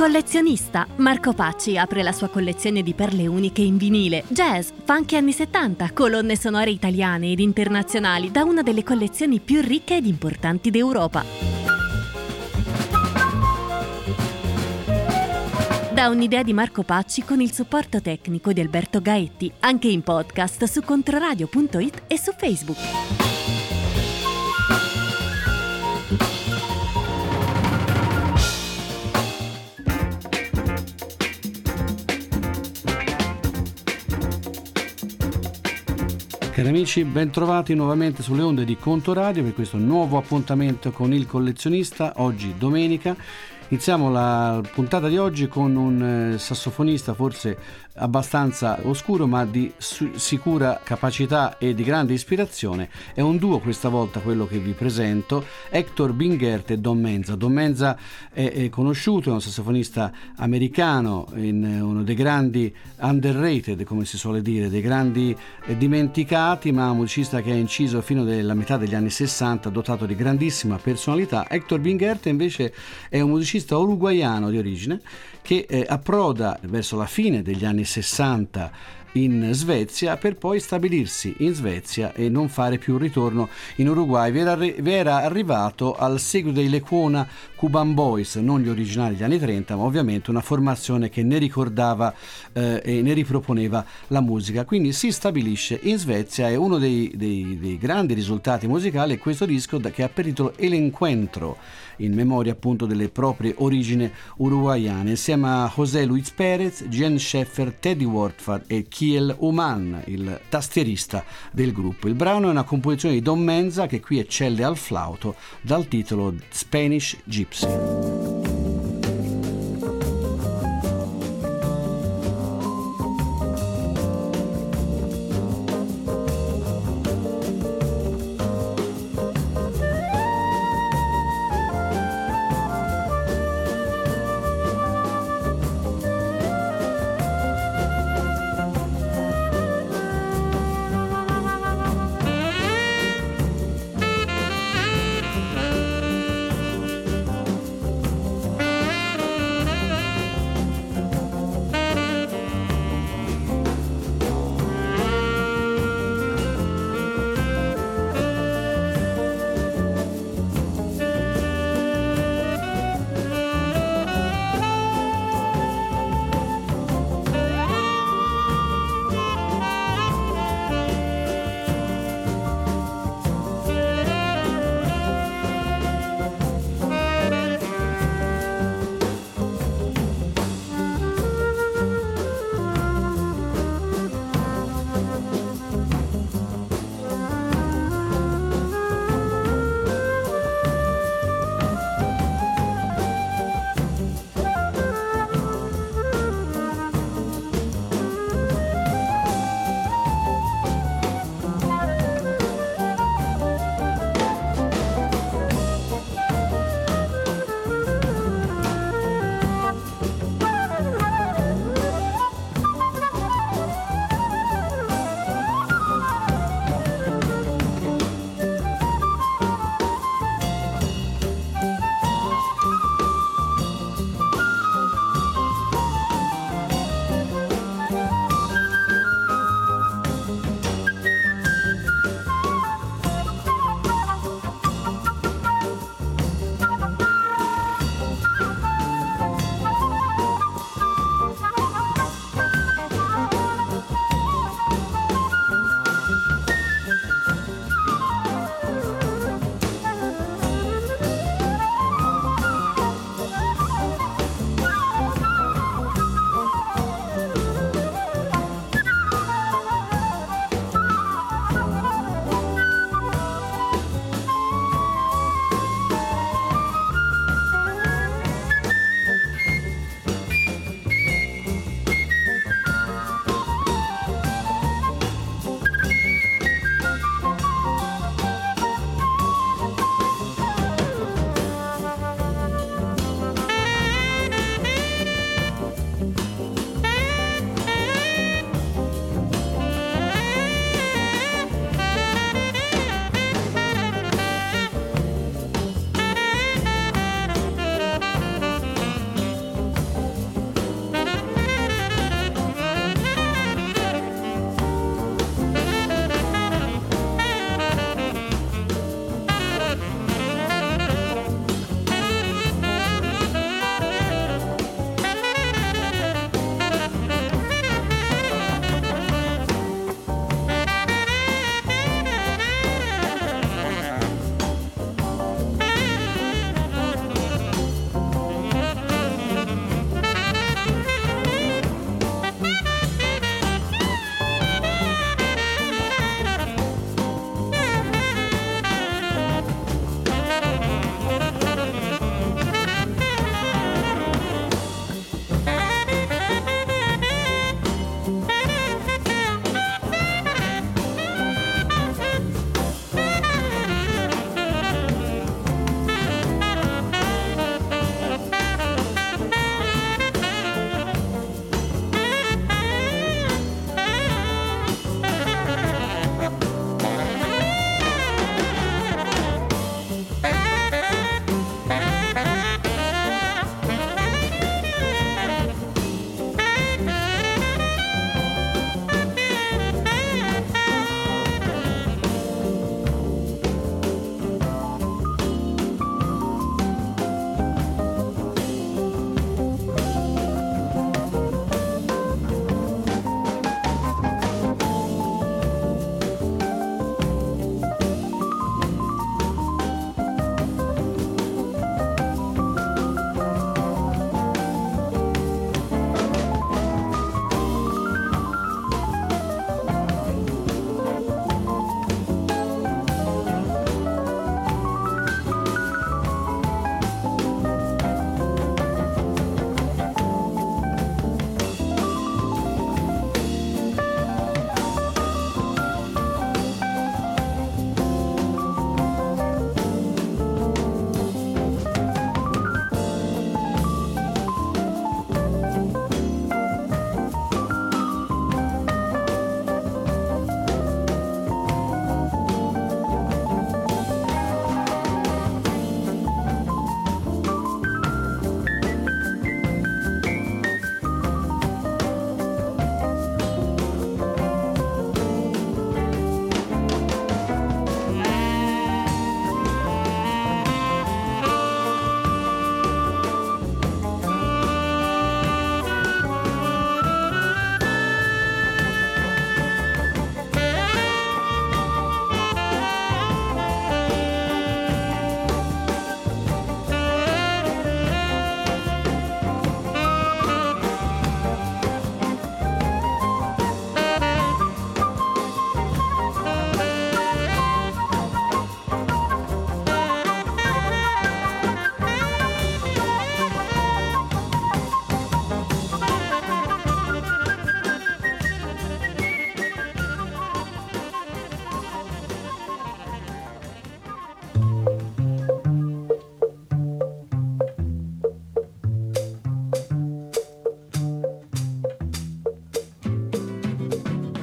collezionista. Marco Pacci apre la sua collezione di perle uniche in vinile, jazz, funk anni 70, colonne sonore italiane ed internazionali da una delle collezioni più ricche ed importanti d'Europa. Da un'idea di Marco Pacci con il supporto tecnico di Alberto Gaetti, anche in podcast su controradio.it e su Facebook. Cari amici, ben trovati nuovamente sulle onde di Contoradio per questo nuovo appuntamento con il collezionista. Oggi domenica iniziamo la puntata di oggi con un sassofonista forse abbastanza oscuro ma di sicura capacità e di grande ispirazione. È un duo questa volta quello che vi presento, Hector Bingert e Don Menza. Don Menza è conosciuto, è un sassofonista americano, uno dei grandi underrated, come si suole dire, dei grandi dimenticati, ma un musicista che ha inciso fino alla metà degli anni 60, dotato di grandissima personalità. Hector Bingert invece è un musicista uruguaiano di origine che approda verso la fine degli anni 60 in Svezia per poi stabilirsi in Svezia e non fare più un ritorno in Uruguay. Vi era arrivato al seguito dei Lecuona Cuban Boys, non gli originali degli anni 30, ma ovviamente una formazione che ne ricordava e ne riproponeva la musica. Quindi si stabilisce in Svezia e uno dei grandi risultati musicali è questo disco che ha per titolo El Encuentro, in memoria appunto delle proprie origini uruguaiane, insieme a José Luis Pérez, Jen Scheffer, Teddy Wortford e Kiel Uman, il tastierista del gruppo. Il brano è una composizione di Don Menza che qui eccelle al flauto dal titolo Spanish Gypsy.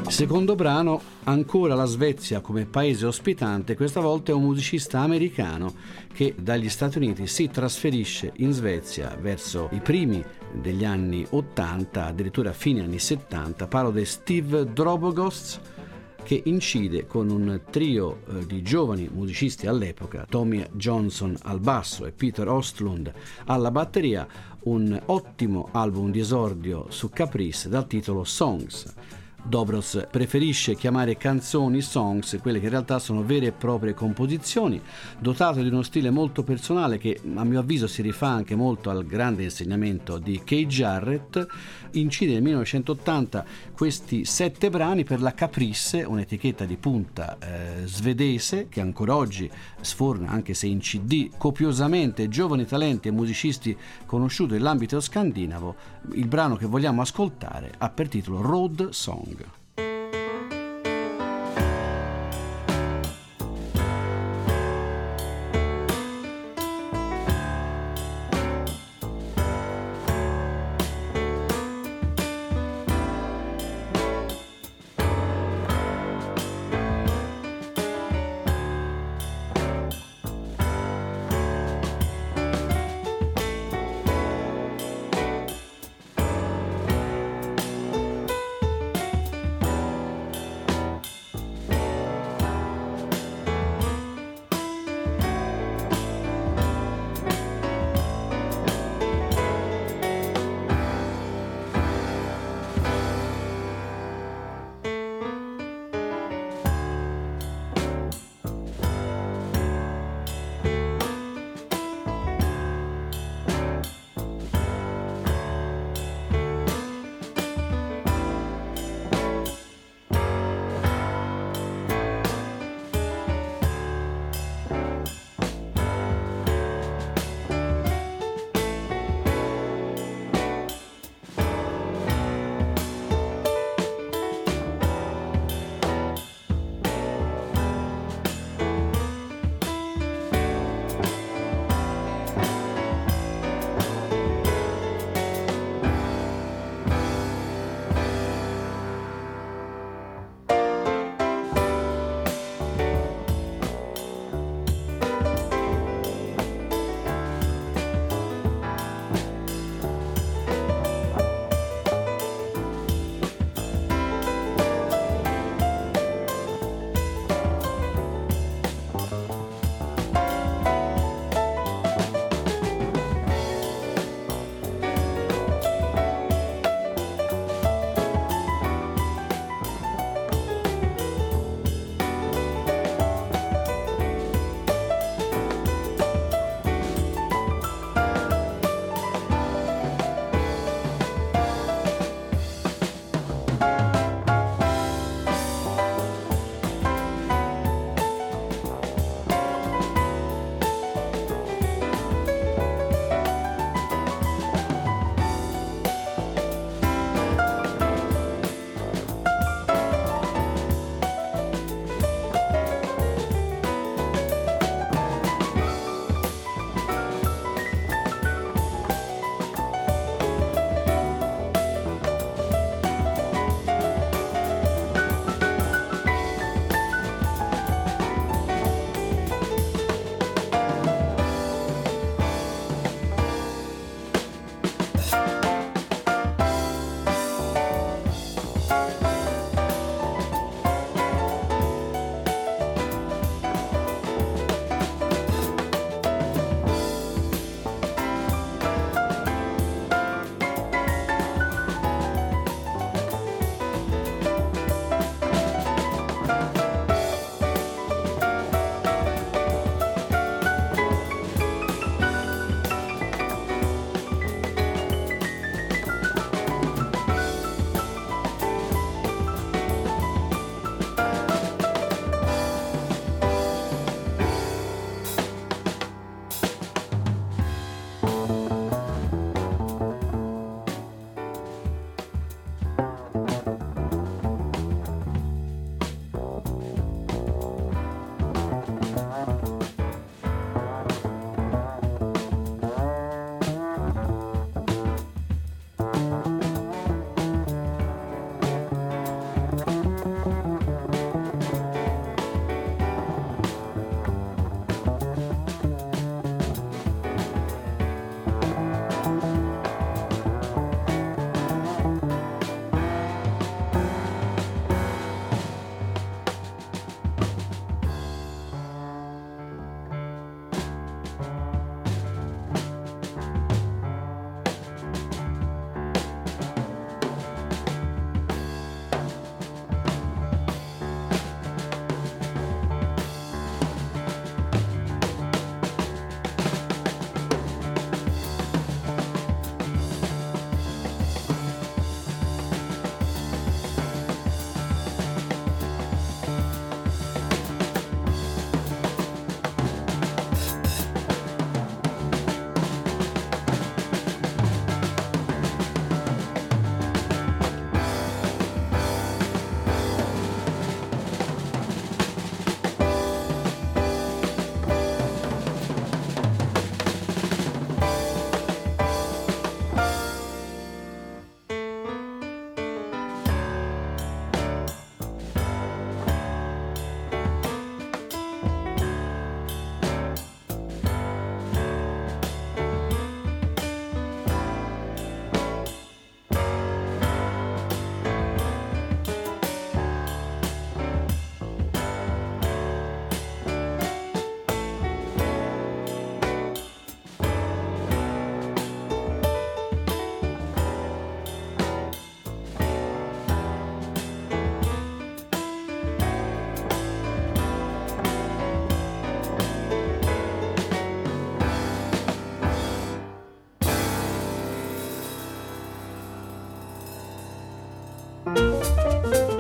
Secondo brano, ancora la Svezia come paese ospitante, questa volta è un musicista americano che dagli Stati Uniti si trasferisce in Svezia verso i primi degli anni 80, addirittura fine anni 70. Parlo di Steve Drobogost, che incide con un trio di giovani musicisti all'epoca, Tommy Johnson al basso e Peter Ostlund alla batteria, un ottimo album di esordio su Caprice dal titolo Songs. Dobros preferisce chiamare canzoni songs quelle che in realtà sono vere e proprie composizioni, dotate di uno stile molto personale che a mio avviso si rifà anche molto al grande insegnamento di Keith Jarrett. Incide nel 1980 questi 7 brani per la Caprice, un'etichetta di punta svedese che ancora oggi sforna, anche se in CD, copiosamente giovani talenti e musicisti conosciuti nell'ambito scandinavo. Il brano che vogliamo ascoltare ha per titolo Road Song.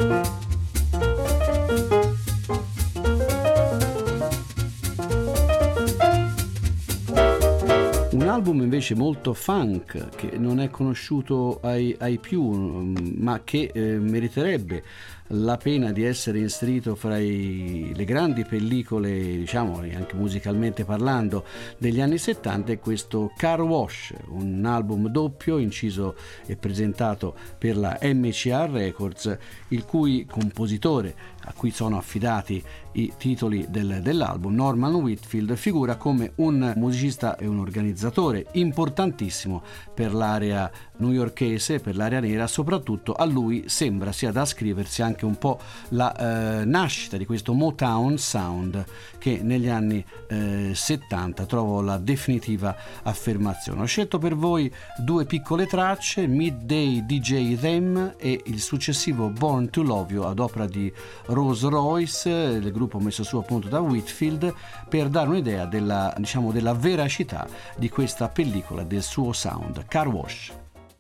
Un album invece molto funk, che non è conosciuto ai più, ma che meriterebbe la pena di essere inserito fra le grandi pellicole, diciamo anche musicalmente parlando, degli anni 70, è questo Car Wash, un album doppio inciso e presentato per la MCA Records, il cui compositore, a cui sono affidati i titoli dell'album, Norman Whitfield, figura come un musicista e un organizzatore importantissimo per l'area newyorkese, per l'area nera. Soprattutto a lui sembra sia da ascriversi anche un po' la nascita di questo Motown Sound, che negli anni 70 trovò la definitiva affermazione. Ho scelto per voi due piccole tracce, Midday DJ Them e il successivo Born to Love You, ad opera di Rose Royce, il gruppo messo su appunto da Whitfield, per dare un'idea della veracità di questa pellicola, del suo sound. Car Wash.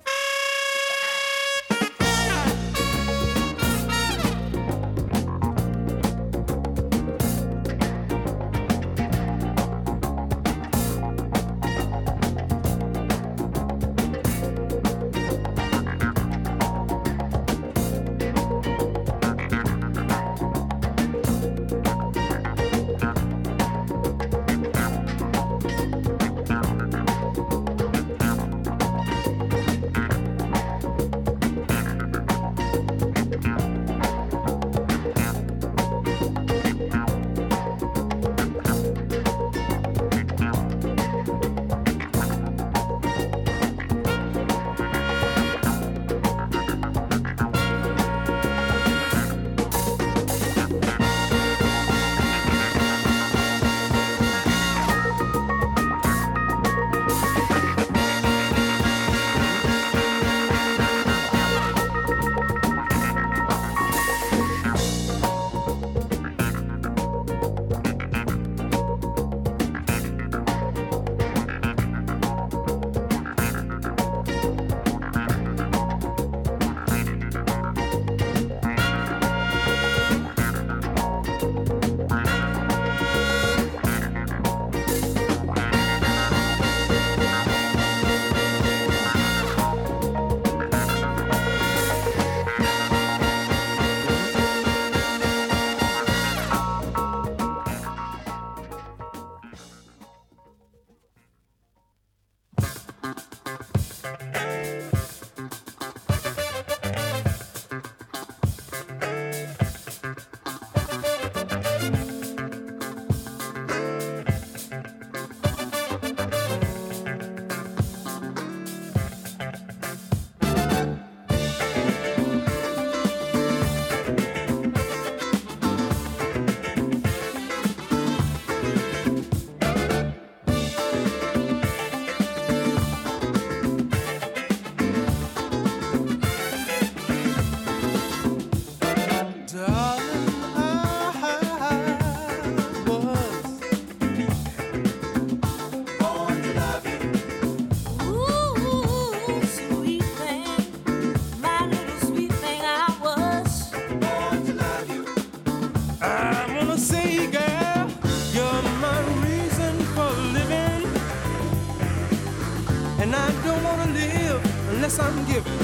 unless I'm giving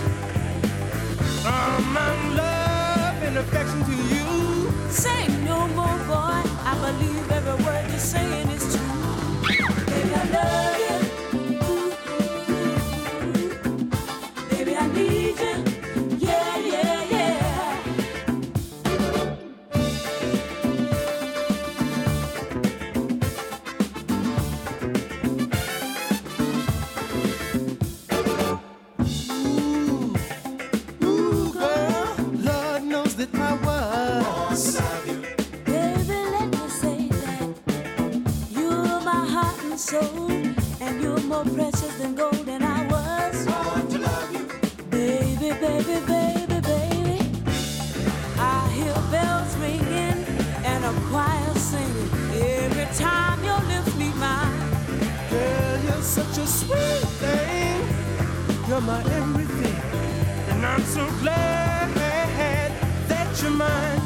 my love and affection to you. Say no more, boy. I believe every word you're saying is true. Baby, I love you. Baby, I need you. Yeah, yeah, yeah. Ooh, girl, Lord knows that I was. Baby, let me say that you're my heart and soul, and you're more precious than gold, and I was born to love you. Baby, baby, baby, baby, I hear bells ringing and a choir singing every time your lips meet mine. Girl, you're such a sweet thing. You're my everything. And I'm so glad mine.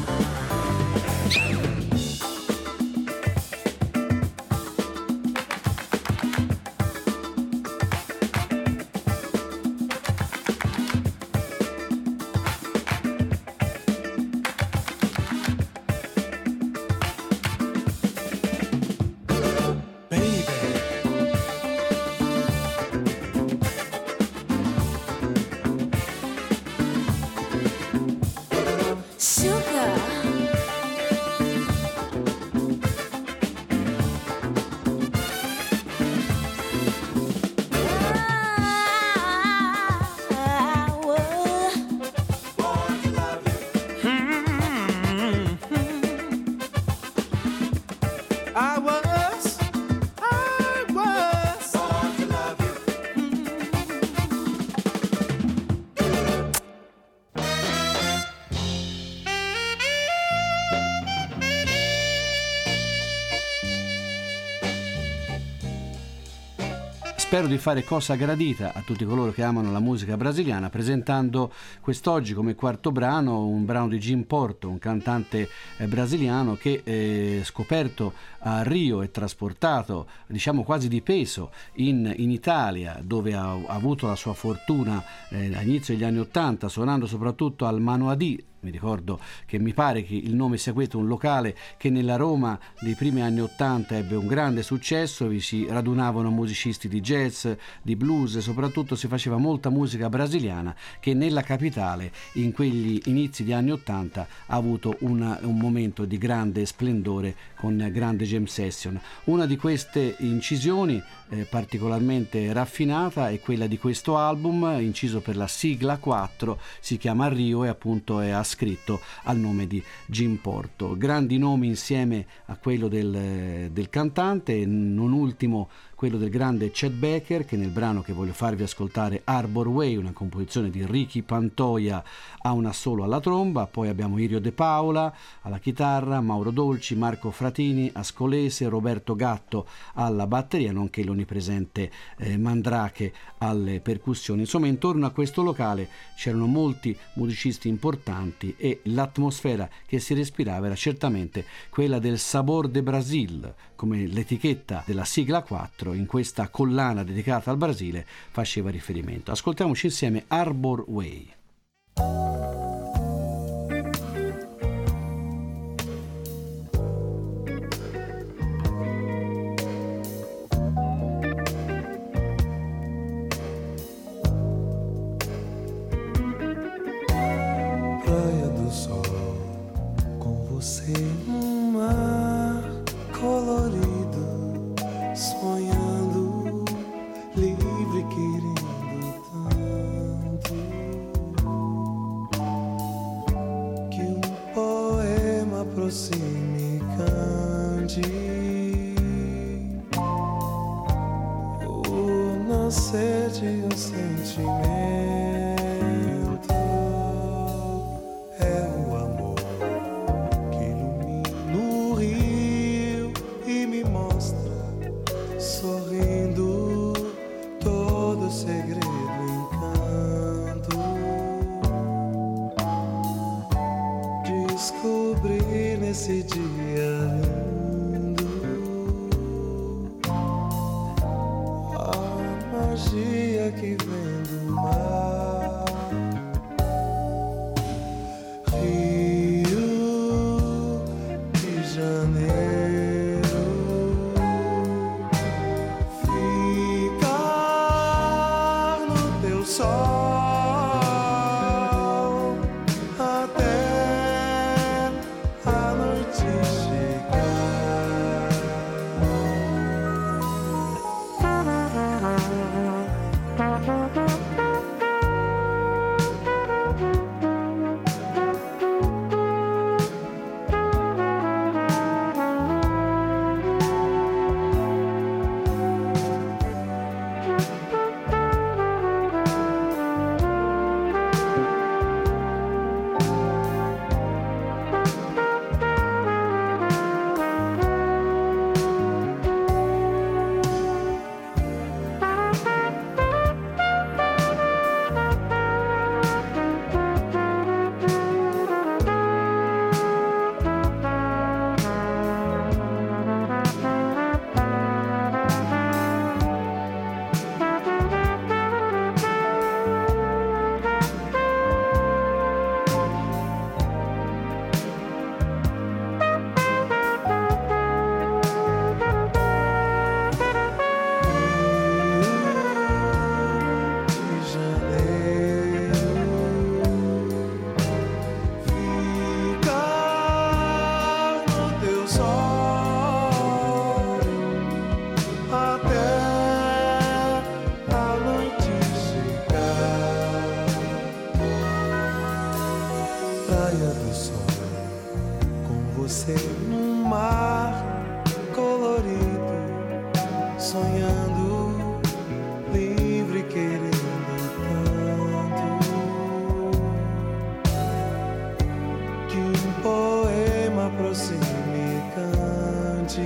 Spero di fare cosa gradita a tutti coloro che amano la musica brasiliana, presentando quest'oggi come quarto brano un brano di Jim Porto, un cantante brasiliano che scoperto a Rio e trasportato, diciamo quasi di peso, in Italia, dove ha avuto la sua fortuna all'inizio degli anni '80, suonando soprattutto al Manoadì. Mi ricordo che mi pare che il nome sia questo, un locale che nella Roma dei primi anni '80 ebbe un grande successo, vi si radunavano musicisti di jazz, di blues, soprattutto si faceva molta musica brasiliana che nella capitale in quegli inizi di anni '80 ha avuto un momento di grande splendore con grande jam session. Una di queste incisioni particolarmente raffinata è quella di questo album, inciso per la sigla 4, si chiama Rio e appunto è scritto al nome di Jim Porto. Grandi nomi insieme a quello del cantante, non ultimo quello del grande Chet Baker, che nel brano che voglio farvi ascoltare, Harbor Way, una composizione di Ricky Pantoja, ha un assolo alla tromba. Poi abbiamo Irio De Paola alla chitarra, Mauro Dolci, Marco Fratini, Ascolese, Roberto Gatto alla batteria, nonché l'onnipresente Mandrake alle percussioni. Insomma, intorno a questo locale c'erano molti musicisti importanti e l'atmosfera che si respirava era certamente quella del Sabor de Brasil, come l'etichetta della sigla 4 in questa collana dedicata al Brasile faceva riferimento. Ascoltiamoci insieme Harbor Way. Praia do Sol, com você no mar colorido, sonhando, livre, querendo tanto, que um poema aproxime e cante o nascer de um sentimento. Esse dia lindo, a magia que vem do mar, Rio de Janeiro, ficar no teu sol. Chegar praia do sol, com você num mar colorido, sonhando, livre, querendo tanto, que um poema aproxime e cante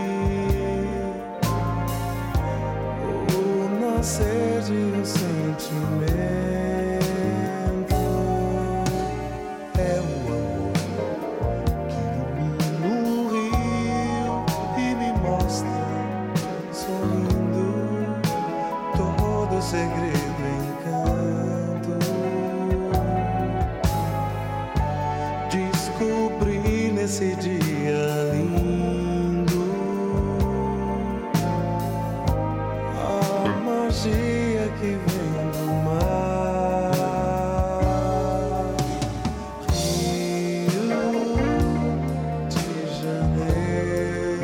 o nascer de um sentimento. Segredo, encanto, descobri nesse dia lindo a magia que vem do mar. Rio de Janeiro,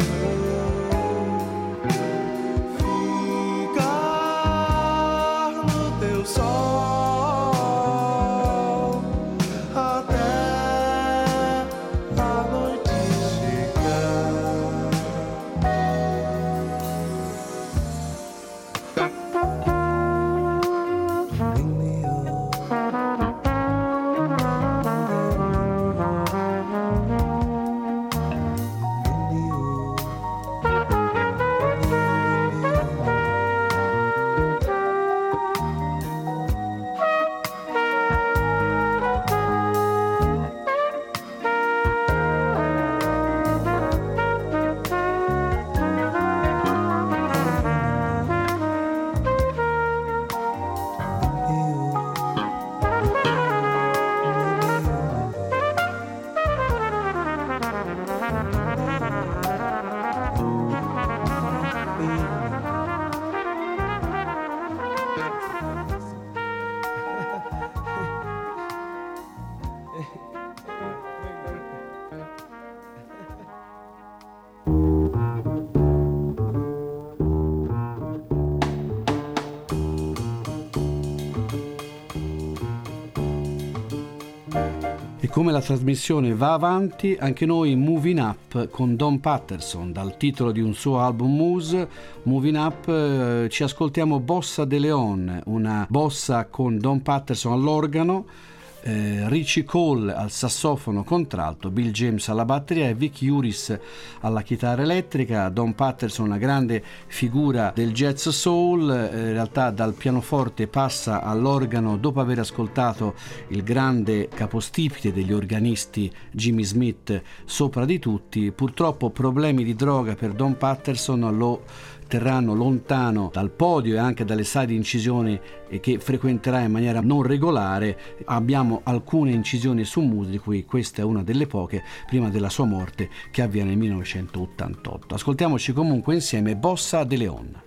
E come la trasmissione va avanti, anche noi Moving Up con Don Patterson, dal titolo di un suo album Muse, Moving Up, ci ascoltiamo Bossa de Leon, una bossa con Don Patterson all'organo, Richie Cole al sassofono contralto, Bill James alla batteria e Vic Uris alla chitarra elettrica. Don Patterson, una grande figura del jazz soul, in realtà dal pianoforte passa all'organo dopo aver ascoltato il grande capostipite degli organisti Jimmy Smith sopra di tutti. Purtroppo problemi di droga per Don Patterson lo terranno lontano dal podio e anche dalle sale di incisioni che frequenterà in maniera non regolare. Abbiamo alcune incisioni su Muse, di cui questa è una delle poche prima della sua morte, che avviene nel 1988. Ascoltiamoci comunque insieme Bossa de Leon.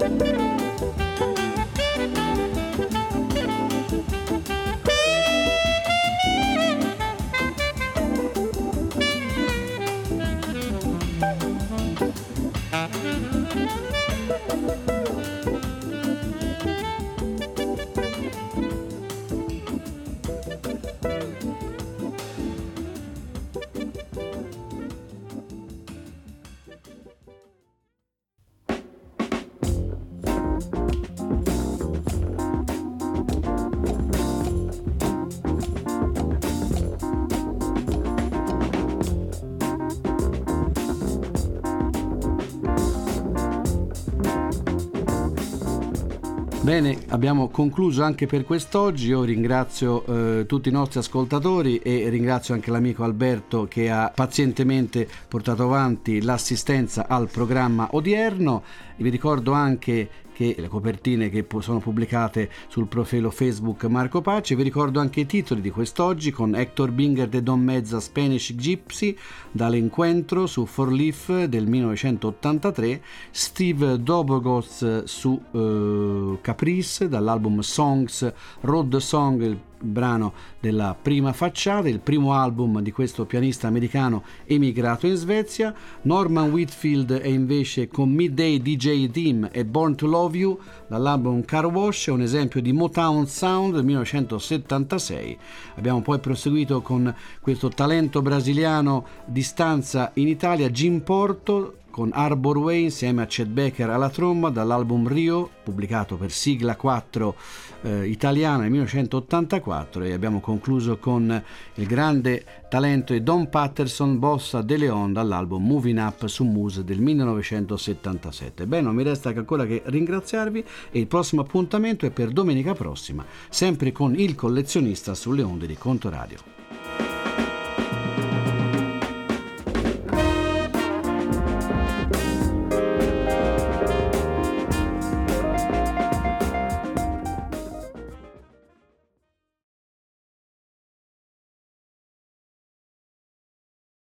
Bene, abbiamo concluso anche per quest'oggi. Io ringrazio tutti i nostri ascoltatori e ringrazio anche l'amico Alberto che ha pazientemente portato avanti l'assistenza al programma odierno. Vi ricordo anche che le copertine che sono pubblicate sul profilo Facebook Marco Pacci. Vi ricordo anche i titoli di quest'oggi con Hector Binger de Don Mezza Spanish Gypsy dall'Encuentro su Four Leaf del 1983, Steve Dobogos su Caprice dall'album Songs, Road Song, il brano della prima facciata, il primo album di questo pianista americano emigrato in Svezia. Norman Whitfield è invece con Midday DJ Team e Born to Love You dall'album Car Wash, un esempio di Motown Sound del 1976. Abbiamo poi proseguito con questo talento brasiliano di stanza in Italia, Jim Porto, con Arbor Way insieme a Chet Baker alla tromba dall'album Rio, pubblicato per Sigla 4 italiana nel 1984, e abbiamo concluso con il grande talento di Don Patterson Bossa de Leon dall'album Moving Up su Muse del 1977. Beh, non mi resta che ancora che ringraziarvi e il prossimo appuntamento è per domenica prossima, sempre con Il Collezionista sulle onde di Contoradio.